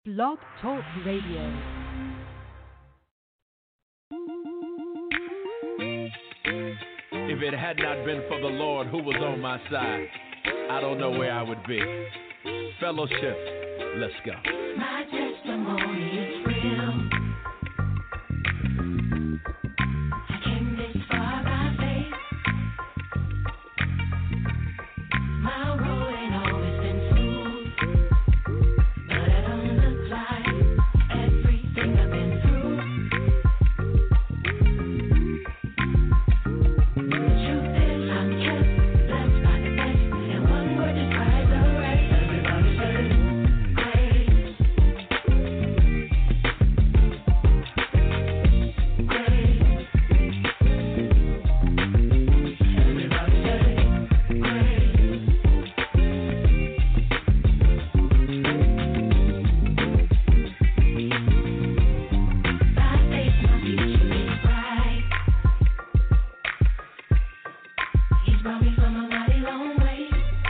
Blog Talk Radio. If it had not been for the Lord who was on my side, I don't know where I would be. Fellowship, let's go. My testimony is real. I came this far by faith. My road ain't always been smooth, but it don't look like everything I've been through. The truth is I'm kept blessed by the best, and one word describes the rest. Everybody say grace, grace. Everybody say grace. By faith my future is bright. He's brought me from a mighty long way.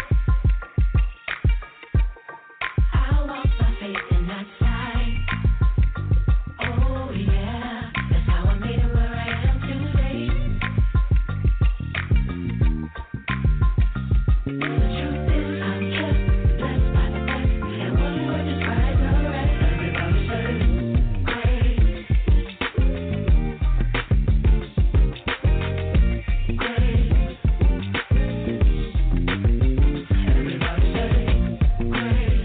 I'll walk by faith and not sight. Oh yeah, that's how I made it where I am today. The truth is I'm kept blessed by the best, and one word describes the rest. Everybody say grace, grace. Everybody say grace.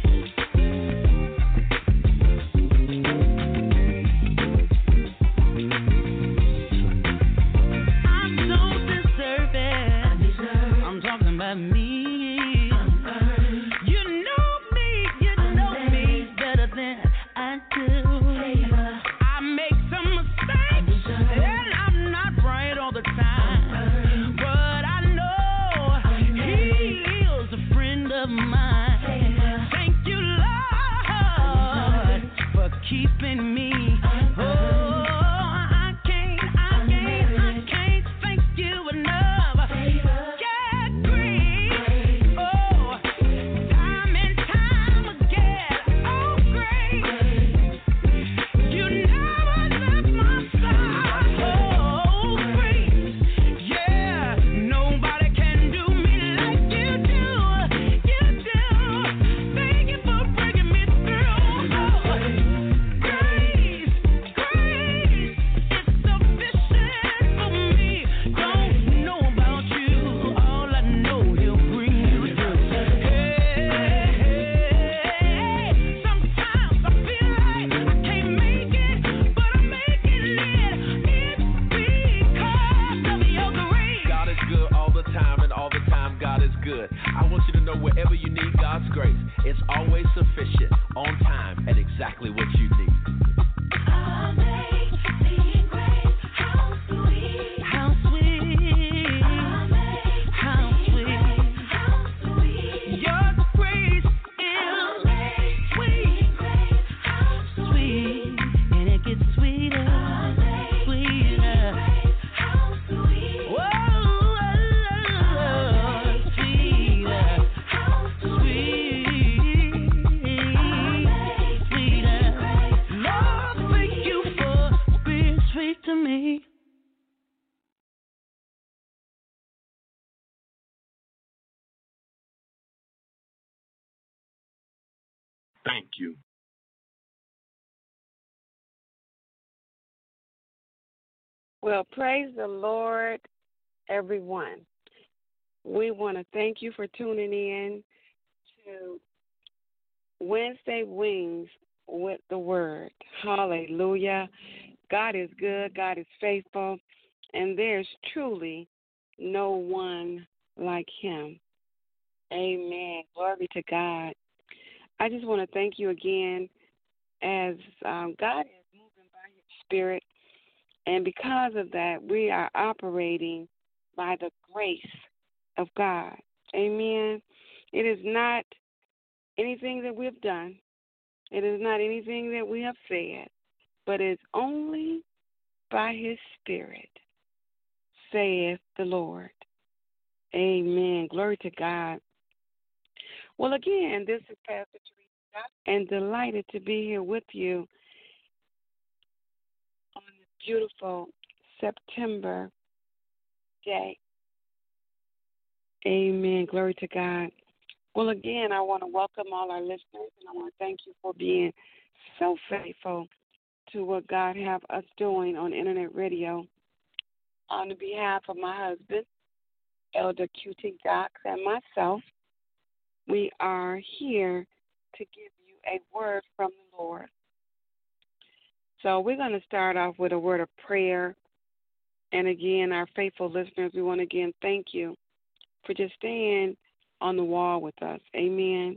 I don't deserve it. Undeserved, I'm talking about me. unearned, You know me better than I do. favor, I make some mistakes, undeserved, and I'm not right all the time. unearned, But I know He is a friend of mine. favor, Thank you, Lord, for keeping me. Oh, I can't thank you enough. favor, Yeah, grace. Oh, time and time again. Oh, grace. You never left my side. Oh, grace. Yeah, nobody can do me like you do. You do. Thank you for bringing me through. Oh, grace, grace. It's sufficient for me. Don't know about you. All I know, He'll bring you through. Hey, sometimes I feel like I can't make it, but I'm making it. It's because of your grace. God is good all the time, and all the time God is good. I want you to know wherever you need God's grace, it's always sufficient, on time, and exactly what you need. amazing grace, how sweet, How sweet, how sweet. how sweet, Your grace is sweet, how sweet, and it gets sweeter, sweeter. how sweet, Whoa, sweeter, how sweet, sweeter. Lord, thank you for being sweet to me. Thank you. Well, praise the Lord, everyone. We want to thank you for tuning in to Wednesday Wings with the Word. Hallelujah. God is good, God is faithful, and there's truly no one like Him. Amen. Glory to God. I just want to thank you again as God is moving by His Spirit. And because of that, we are operating by the grace of God. Amen. It is not anything that we've done. It is not anything that we have said, but it's only by His Spirit, saith the Lord. Amen. Glory to God. Well, again, this is Pastor Teresa and delighted to be here with you on this beautiful September day. Amen. Glory to God. Well, again, I want to welcome all our listeners, and I want to thank you for being so faithful to what God have us doing on Internet Radio. On behalf of my husband, Elder QT Dox, and myself, we are here to give you a word from the Lord. So we're going to start off with a word of prayer. And again, our faithful listeners, we want to again thank you for just staying on the wall with us. Amen.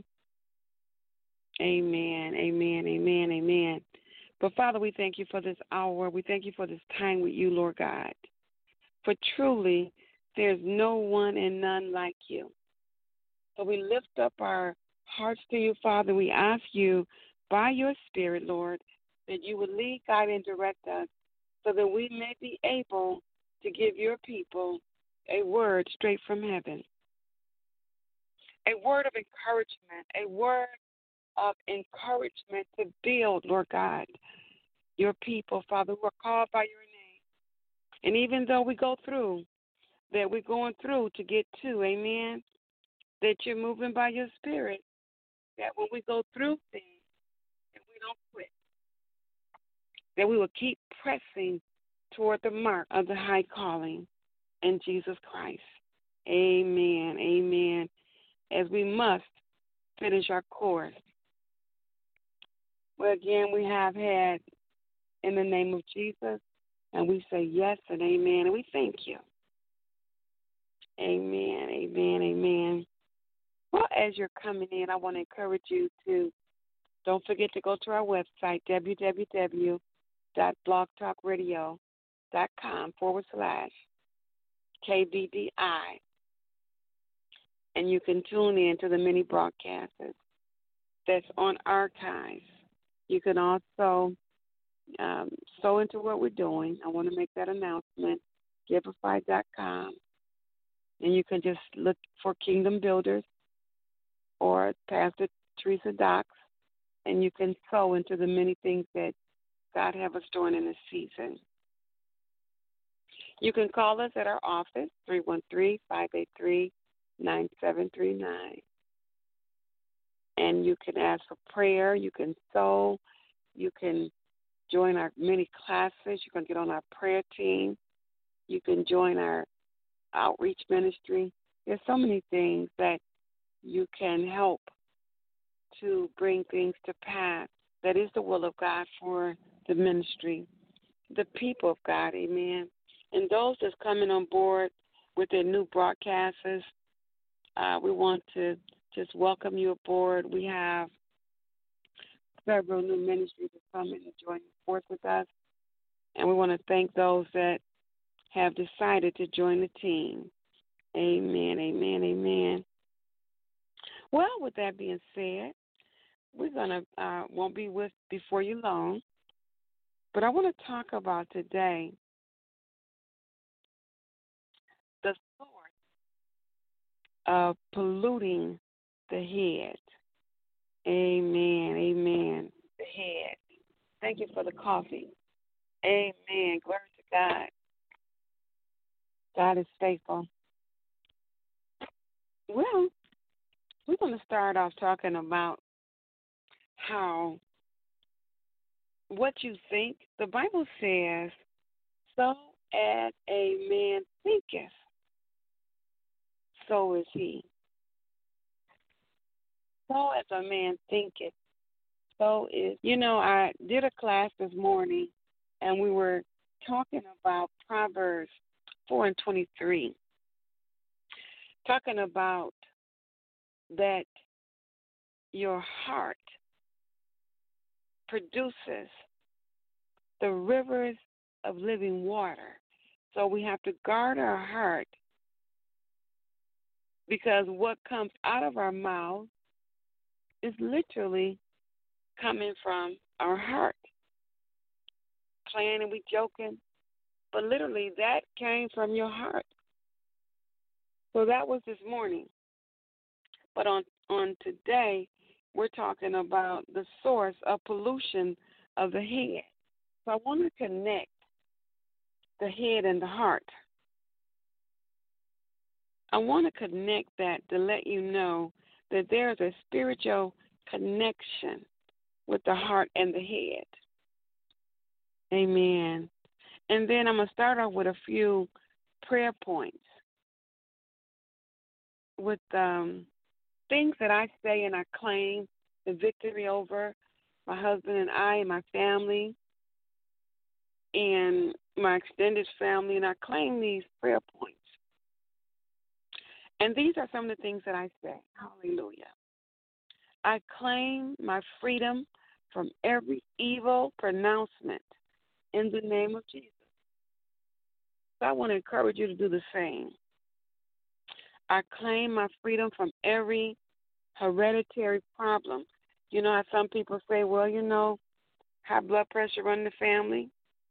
Amen. Amen. Amen. Amen. But Father, we thank you for this hour. We thank you for this time with you, Lord God. For truly, there's no one and none like you. So we lift up our hearts to you, Father. We ask you by your Spirit, Lord, that you would lead, guide, and direct us so that we may be able to give your people a word straight from heaven, a word of encouragement, a word of encouragement to build, Lord God, your people, Father, who are called by your name. And even though we go through, that we're going through to get to, amen, that you're moving by your Spirit, that when we go through things, that we don't quit, that we will keep pressing toward the mark of the high calling in Jesus Christ. Amen. Amen. As we must finish our course. Well, again, we have had in the name of Jesus, and we say yes and amen, and we thank you. Amen. Amen. Amen. Well, as you're coming in, I want to encourage you to don't forget to go to our website, www.blogtalkradio.com/KBDI, and you can tune in to the many broadcasts that's on archives. You can also sow into what we're doing. I want to make that announcement, Giveify.com, and you can just look for Kingdom Builders or Pastor Teresa Dox, and you can sow into the many things that God have us doing in this season. You can call us at our office, 313-583-9739. And you can ask for prayer. You can sow. You can join our many classes. You can get on our prayer team. You can join our outreach ministry. There's so many things that you can help to bring things to pass. That is the will of God for the ministry, the people of God, amen. And those that's coming on board with their new broadcasters, we want to just welcome you aboard. We have several new ministries that come in and join forth with us, and we want to thank those that have decided to join the team. Amen, amen, amen. Well, with that being said, we're gonna won't be before you long, but I want to talk about today the source of polluting the head. Amen, amen. The head. Thank you for the coffee. Amen. Glory to God. God is faithful. Well, we're going to start off talking about how what you think. The Bible says, so as a man thinketh, so is he. So as a man thinketh, so is. I did a class this morning, and we were talking about Proverbs 4:23, talking about that your heart produces the rivers of living water. So we have to guard our heart, because what comes out of our mouth is literally coming from our heart. Playing and we joking, but literally that came from your heart. So that was this morning. But on today, we're talking about the source of pollution of the head. So I want to connect the head and the heart. I want to connect that to let you know that there is a spiritual connection with the heart and the head. Amen. And then I'm going to start off with a few prayer points with things that I say and I claim the victory over my husband and I and my family and my extended family, and I claim these prayer points. And these are some of the things that I say. Hallelujah. I claim my freedom from every evil pronouncement in the name of Jesus. So I want to encourage you to do the same. I claim my freedom from every hereditary problem. You know how some people say, well, high blood pressure run in the family.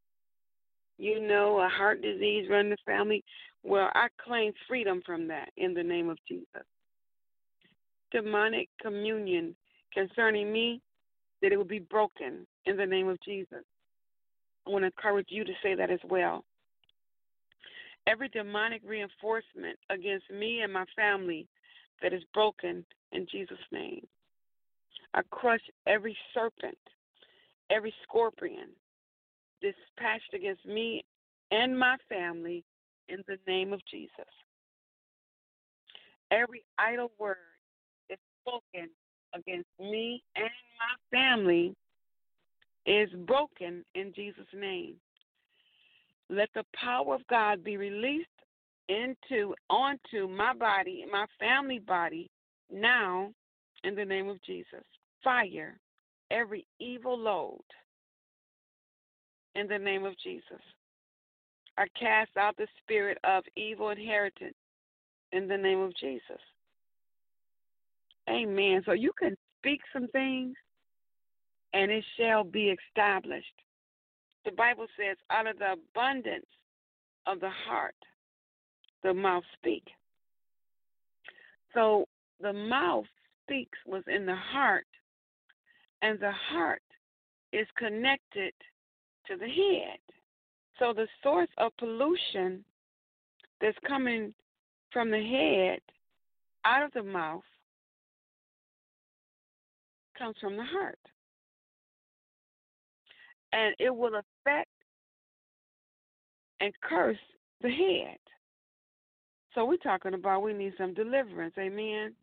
A heart disease run in the family. Well, I claim freedom from that in the name of Jesus. Demonic communion concerning me, that it will be broken in the name of Jesus. I want to encourage you to say that as well. Every demonic reinforcement against me and my family, that is broken in Jesus' name. I crush every serpent, every scorpion dispatched against me and my family in the name of Jesus. Every idle word is spoken against me and my family is broken in Jesus' name. Let the power of God be released onto my body, my family body, now in the name of Jesus. Fire every evil load in the name of Jesus. I cast out the spirit of evil inheritance in the name of Jesus. Amen. So you can speak some things and it shall be established. The Bible says, out of the abundance of the heart, the mouth speaks. So the mouth speaks what's in the heart, and the heart is connected to the head. So the source of pollution that's coming from the head out of the mouth comes from the heart. And it will affect and curse the head. So we're talking about we need some deliverance. Amen.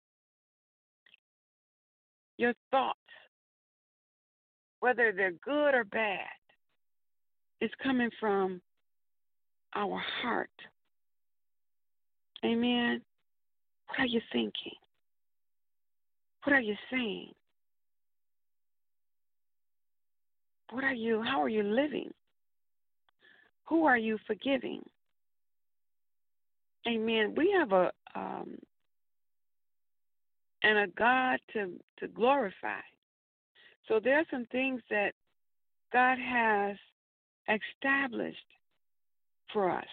Your thoughts, whether they're good or bad, is coming from our heart. Amen. What are you thinking? What are you saying? How are you living? Who are you forgiving? Amen. We have a God to glorify. So there are some things that God has established for us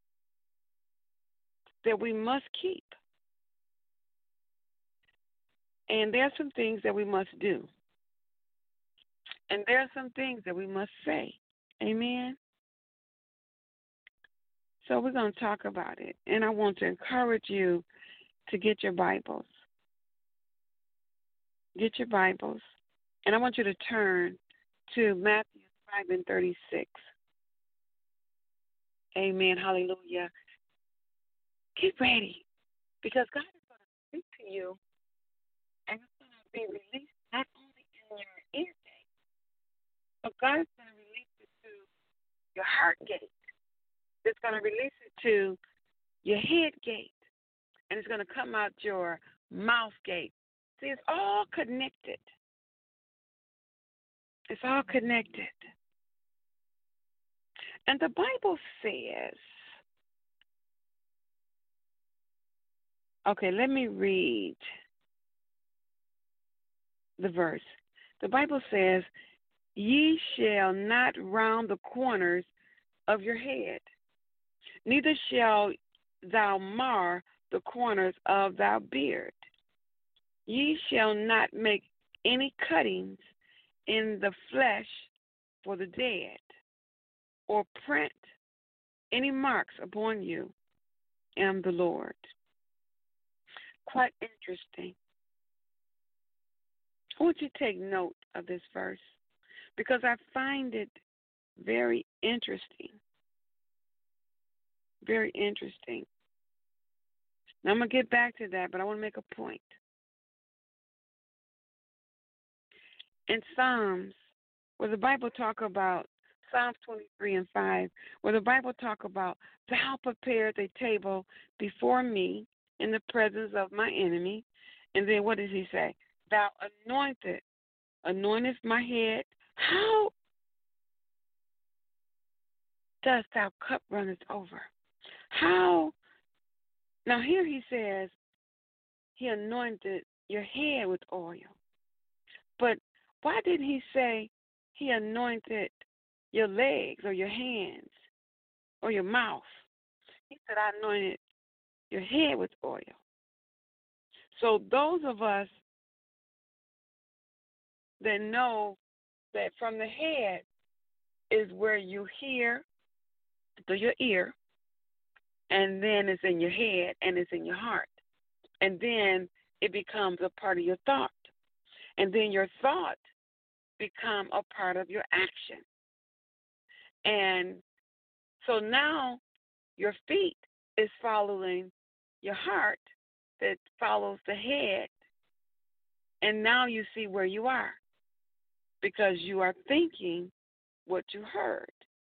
that we must keep. And there are some things that we must do. And there are some things that we must say. Amen. So we're going to talk about it. And I want to encourage you to get your Bibles. Get your Bibles. And I want you to turn to Matthew 5:36. Amen. Hallelujah. Get ready, because God is going to speak to you, and it's going to be released not only in your ear gate, but God is going to release it to your heart gate. It's going to release it to your head gate, and it's going to come out your mouth gate. See, it's all connected. It's all connected. And the Bible says, okay, let me read the verse. The Bible says, ye shall not round the corners of your head, neither shall thou mar the corners of thy beard. Ye shall not make any cuttings in the flesh for the dead, or print any marks upon you. Am the Lord. Quite interesting. I want you to take note of this verse because I find it very interesting. Very interesting. Now I'm going to get back to that, but I want to make a point. In Psalms, where the Bible talk about Psalms 23 and 5, where the Bible talk about, thou prepared a table before me in the presence of my enemy. And then what does he say? Thou anointest my head. How does thou cup runneth over? How? Now here he says he anointed your head with oil. But why didn't he say he anointed your legs or your hands or your mouth? He said, I anointed your head with oil. So those of us that know that from the head is where you hear through your ear, and then it's in your head and it's in your heart. And then it becomes a part of your thought. And then your thought become a part of your action. And so now your feet is following your heart that follows the head. And now you see where you are because you are thinking what you heard.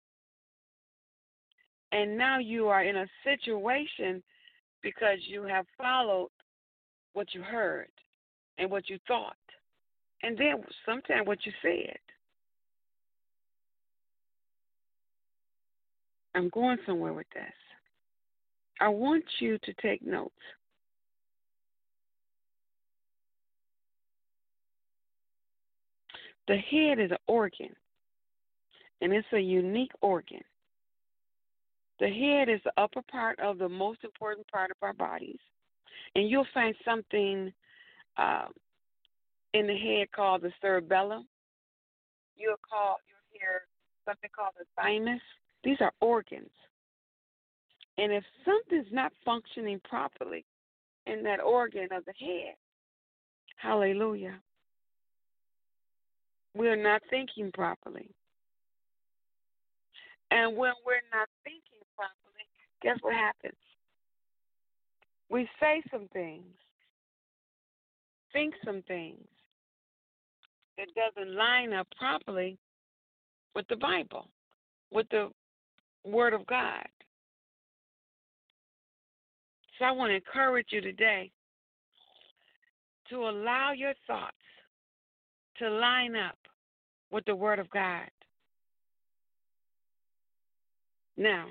And now you are in a situation because you have followed what you heard and what you thought. And then sometimes what you said. I'm going somewhere with this. I want you to take notes. The head is an organ, and it's a unique organ. The head is the upper part of the most important part of our bodies. And you'll find something in the head called the cerebellum. You'll hear something called the thymus. These are organs. And if something's not functioning properly in that organ of the head, hallelujah, we're not thinking properly. And when we're not thinking properly, guess what happens? We say some things, think some things that doesn't line up properly with the Bible, with the Word of God. So I want to encourage you today to allow your thoughts to line up with the Word of God. Now,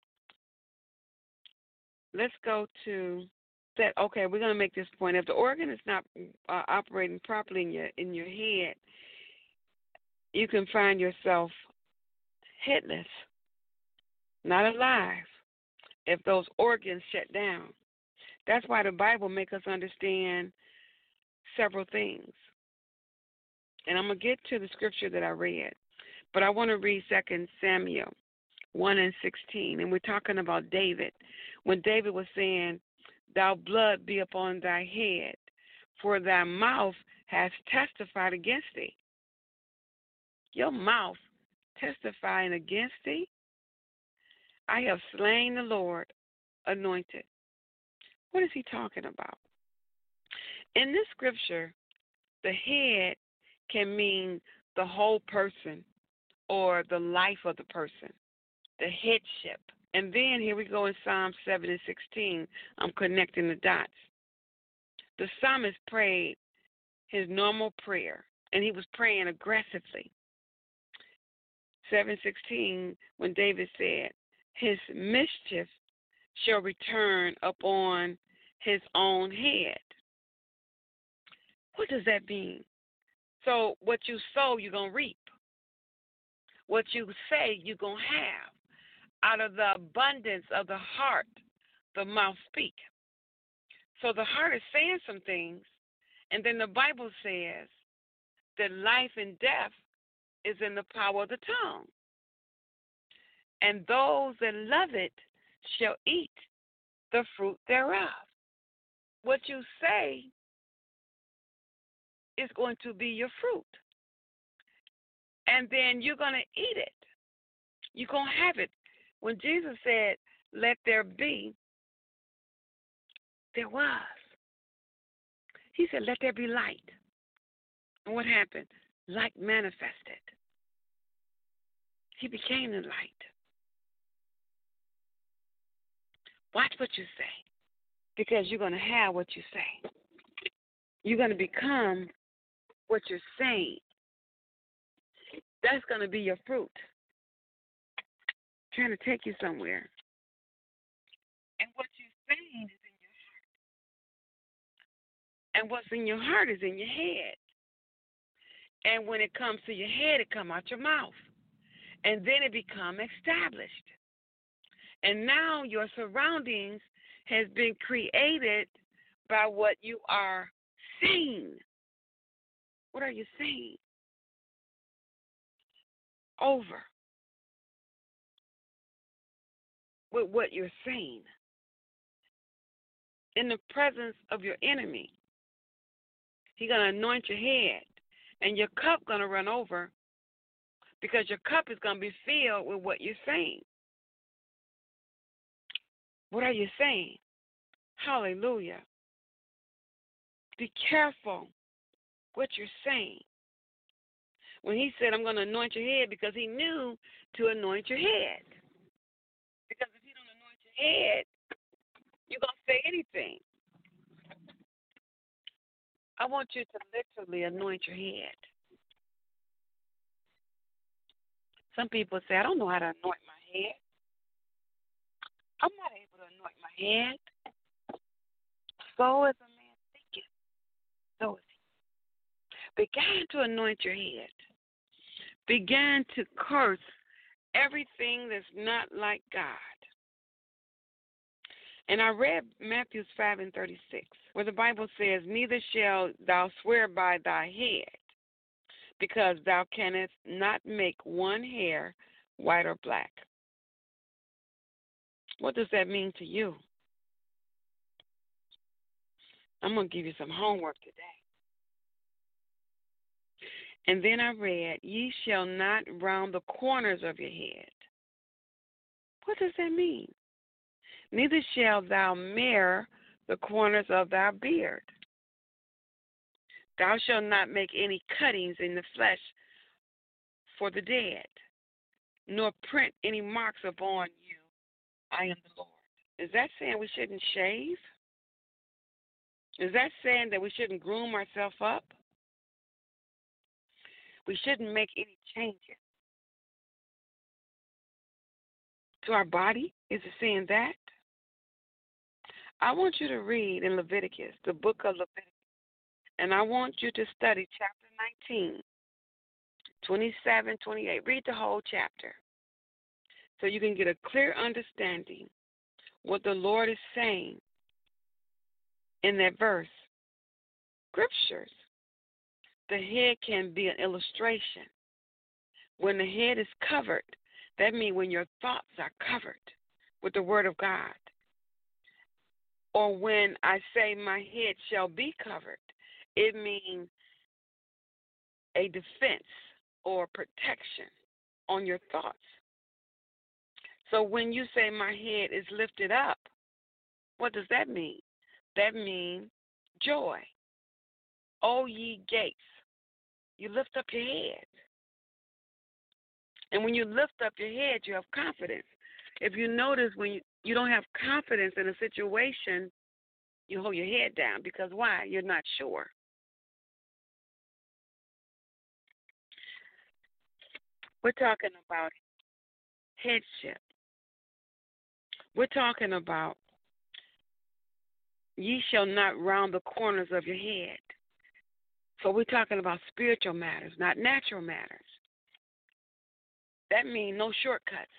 let's go to that. Okay, we're going to make this point. If the organ is not operating properly in your head, you can find yourself headless, not alive, if those organs shut down. That's why the Bible makes us understand several things. And I'm going to get to the scripture that I read, but I want to read 2 Samuel 1:16, and we're talking about David. When David was saying, thou blood be upon thy head, for thy mouth has testified against thee. Your mouth testifying against thee? I have slain the Lord anointed. What is he talking about? In this scripture, the head can mean the whole person or the life of the person, the headship. And then here we go in Psalm 7:16. I'm connecting the dots. The psalmist prayed his normal prayer, and he was praying aggressively. 7:16, when David said, his mischief shall return upon his own head. What does that mean? So what you sow, you're going to reap. What you say, you're going to have. Out of the abundance of the heart, the mouth speak. So the heart is saying some things, And then the Bible says that life and death is in the power of the tongue. And those that love it shall eat the fruit thereof. What you say is going to be your fruit. And then you're going to eat it. You're going to have it. When Jesus said, let there be, there was. He said, let there be light. And what happened? Light manifested. He became the light. Watch what you say, because you're going to have what you say. You're going to become what you're saying. That's going to be your fruit. Trying to take you somewhere. And what you're saying is in your heart. And what's in your heart is in your head. And when it comes to your head, it comes out your mouth. And then it becomes established. And now your surroundings has been created by what you are saying. What are you saying? Over with what you're saying. In the presence of your enemy, he's going to anoint your head, and your cup going to run over, because your cup is going to be filled with what you're saying. What are you saying? Hallelujah. Be careful what you're saying. When he said, I'm going to anoint your head, because he knew to anoint your head. Because if you don't anoint your head, you're going to say anything. I want you to literally anoint your head. Some people say, I don't know how to anoint my head. I'm not able to anoint my head. So is a man thinketh, so is he. Begin to anoint your head. Begin to curse everything that's not like God. And I read Matthew 5:36, where the Bible says, neither shalt thou swear by thy head, because thou canst not make one hair white or black. What does that mean to you? I'm going to give you some homework today. And then I read, ye shall not round the corners of your head. What does that mean? Neither shalt thou mirror the corners of thy beard. Thou shalt not make any cuttings in the flesh for the dead, nor print any marks upon you. I am the Lord. Is that saying we shouldn't shave? Is that saying that we shouldn't groom ourselves up? We shouldn't make any changes to our body? Is it saying that? I want you to read in Leviticus, the book of Leviticus, and I want you to study chapter 19, 27, 28. Read the whole chapter so you can get a clear understanding what the Lord is saying in that verse. Scriptures. The head can be an illustration. When the head is covered, that means when your thoughts are covered with the Word of God. Or when I say my head shall be covered, it means a defense or protection on your thoughts. So when you say my head is lifted up, what does that mean? That means joy. O ye gates, you lift up your head. And when you lift up your head, you have confidence. If you notice, when you don't have confidence in a situation, you hold your head down. Because why? You're not sure. We're talking about headship. We're talking about ye shall not round the corners of your head. So we're talking about spiritual matters, not natural matters. That means no shortcuts.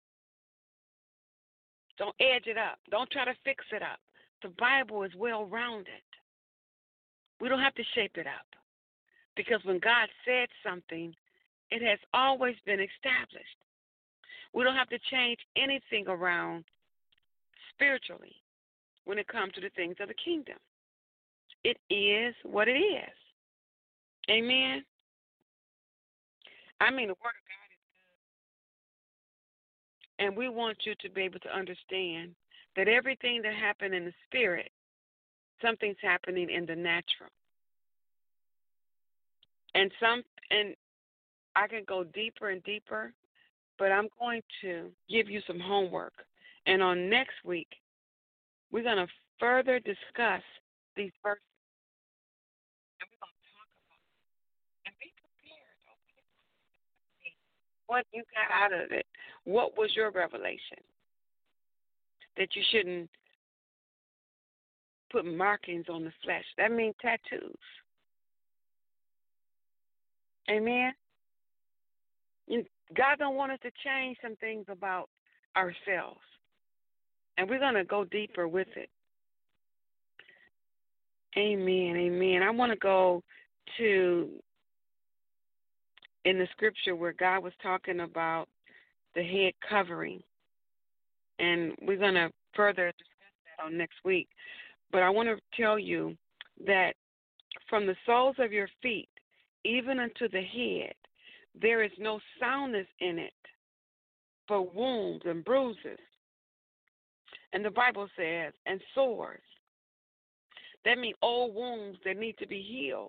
Don't edge it up. Don't try to fix it up. The Bible is well-rounded. We don't have to shape it up because when God said something, it has always been established. We don't have to change anything around spiritually when it comes to the things of the kingdom. It is what it is. Amen. I mean, the Word of God is good. And we want you to be able to understand that everything that happened in the spirit, something's happening in the natural. And I can go deeper and deeper, but I'm going to give you some homework. And on next week, we're going to further discuss these verses. And we're going to talk about it. And be prepared. What you got out of it. What was your revelation? That you shouldn't put markings on the flesh. That means tattoos. Amen? God don't want us to change some things about ourselves. And we're going to go deeper with it. Amen, amen. I want to go to in the scripture where God was talking about the head covering. And we're going to further discuss that on next week. But I want to tell you that from the soles of your feet, even unto the head, there is no soundness in it, but wounds and bruises. And the Bible says, and sores. That means old wounds that need to be healed.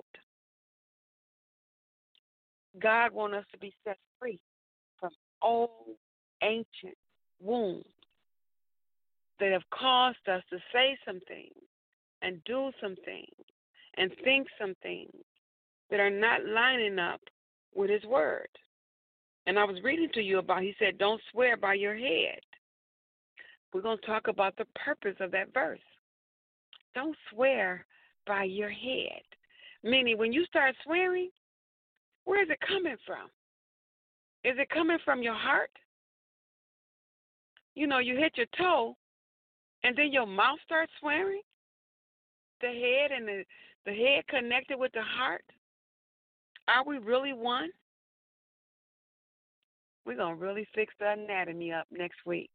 God wants us to be set free from old, ancient wounds that have caused us to say some things and do some things and think some things that are not lining up with His Word. And I was reading to you about, He said, don't swear by your head. We're going to talk about the purpose of that verse. Don't swear by your head. Meaning, when you start swearing, where is it coming from? Is it coming from your heart? You know, you hit your toe, and then your mouth starts swearing? The head and the head connected with the heart? Are we really one? We're going to really fix the anatomy up next week.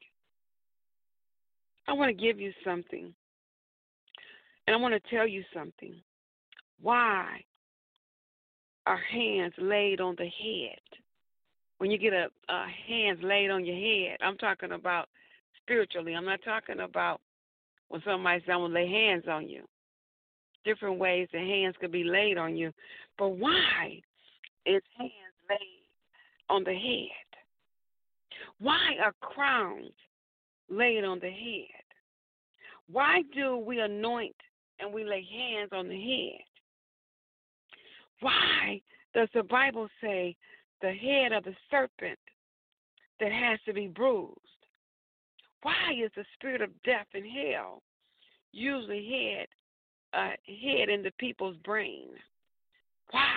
I want to give you something. And I want to tell you something. Why are hands laid on the head? When you get a hands laid on your head, I'm talking about spiritually. I'm not talking about when somebody says, I'm going to lay hands on you. Different ways that hands could be laid on you. But why is hands laid on the head? Why are crowns laid on the head? Why do we anoint and we lay hands on the head? Why does the Bible say the head of the serpent that has to be bruised? Why is the spirit of death and hell usually hid in the people's brain? Why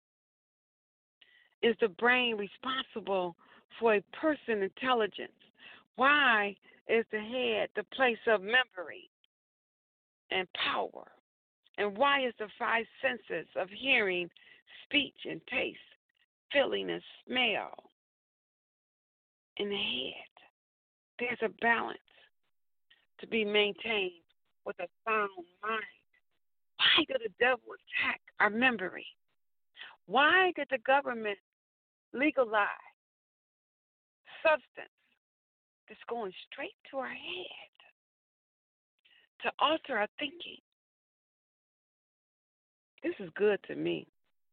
is the brain responsible for a person's intelligence? Why is the head the place of memory and power? And why is the five senses of hearing, speech, and taste, feeling, and smell in the head? There's a balance to be maintained with a sound mind. Why did the devil attack our memory? Why did the government legalize substance that's going straight to our head to alter our thinking? This is good to me.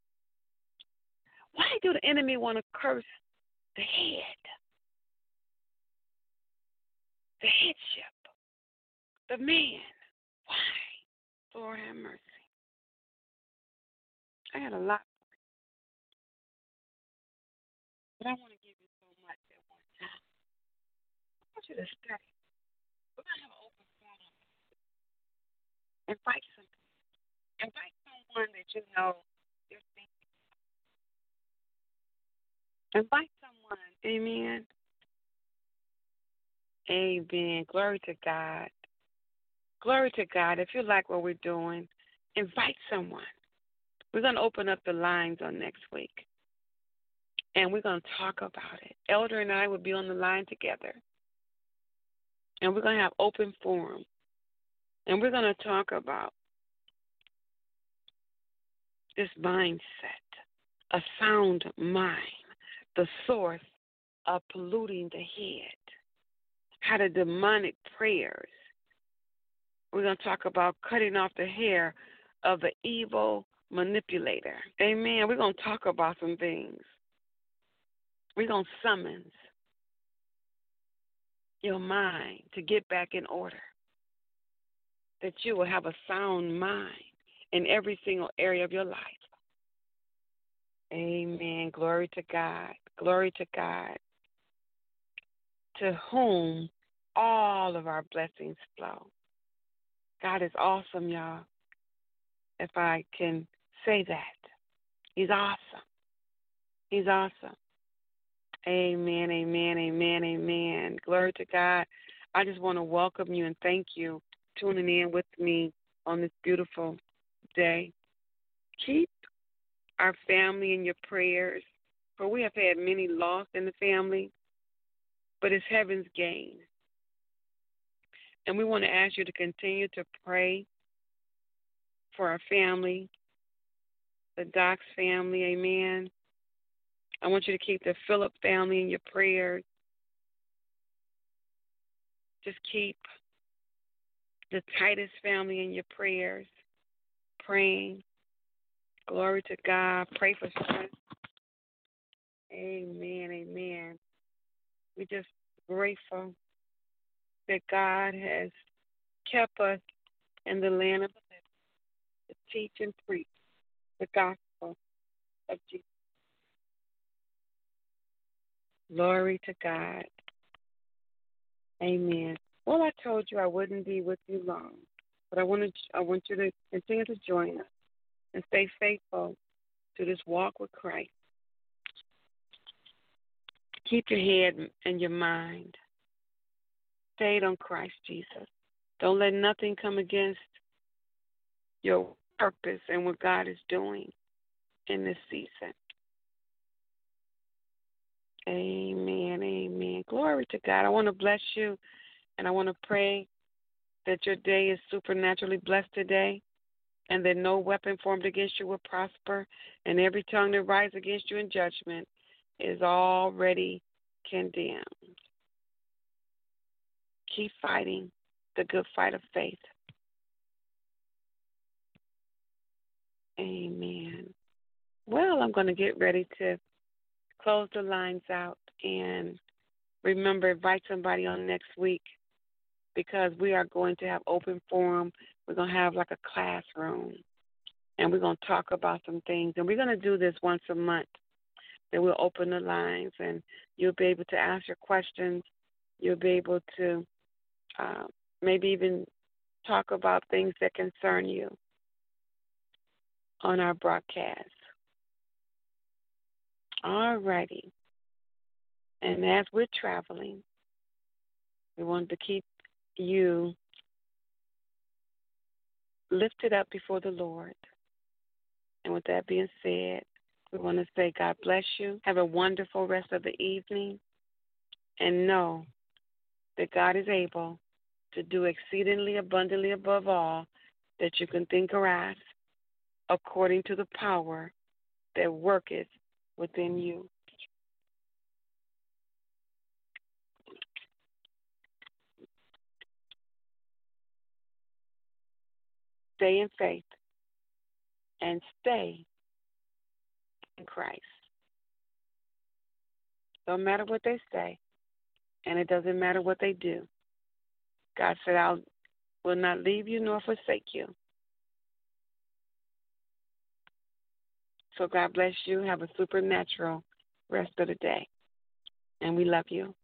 Why do the enemy want to curse the head? The headship, the man. Why? Lord have mercy. I had a lot, but I want to give you so much at one time. I want you to study. We're going to have an open forum. Invite someone that you know you're thinking. Invite someone. Amen. Amen. Glory to God. Glory to God. If you like what we're doing, Invite someone. We're going to open up the lines on next week, and we're going to talk about it. Elder and I will be on the line together, and we're going to have open forum, and we're going to talk about this mindset, a sound mind, the source of polluting the head, how the demonic prayers. We're going to talk about cutting off the hair of the evil manipulator. Amen. We're going to talk about some things. We're going to summons your mind to get back in order, that you will have a sound mind in every single area of your life. Amen. Glory to God. Glory to God, to whom all of our blessings flow. God is awesome, y'all, if I can say that. He's awesome. He's awesome. Amen, amen, amen, amen. Glory to God. I just want to welcome you and thank you for tuning in with me on this beautiful day. Keep our family in your prayers, for we have had many lost in the family, but it's heaven's gain. And we want to ask you to continue to pray for our family, the Doc's family, amen. I want you to keep the Phillip family in your prayers. Just keep the Titus family in your prayers, praying. Glory to God. Pray for strength. Amen, amen. We're just grateful that God has kept us in the land of the living to teach and preach the gospel of Jesus. Glory to God. Amen. Well, I told you I wouldn't be with you long, but I want you to continue to join us and stay faithful to this walk with Christ. Keep your head and your mind stayed on Christ Jesus. Don't let nothing come against your purpose and what God is doing in this season. Amen, amen. Glory to God. I want to bless you, and I want to pray that your day is supernaturally blessed today, and that no weapon formed against you will prosper, and every tongue that rises against you in judgment is already condemned. Keep fighting the good fight of faith. Amen. Well, I'm going to get ready to close the lines out, and remember, invite somebody on next week, because we are going to have open forum. We're going to have like a classroom, and we're going to talk about some things. And we're going to do this once a month, that we'll open the lines, and you'll be able to ask your questions. You'll be able to maybe even talk about things that concern you on our broadcast. All righty. And as we're traveling, we want to keep you lifted up before the Lord. And with that being said, we want to say God bless you. Have a wonderful rest of the evening. And know that God is able to do exceedingly abundantly above all that you can think or ask, according to the power that worketh within you. Stay in faith and stay in Christ. Don't matter what they say, and it doesn't matter what they do. God said, I will not leave you nor forsake you. So God bless you. Have a supernatural rest of the day. And we love you.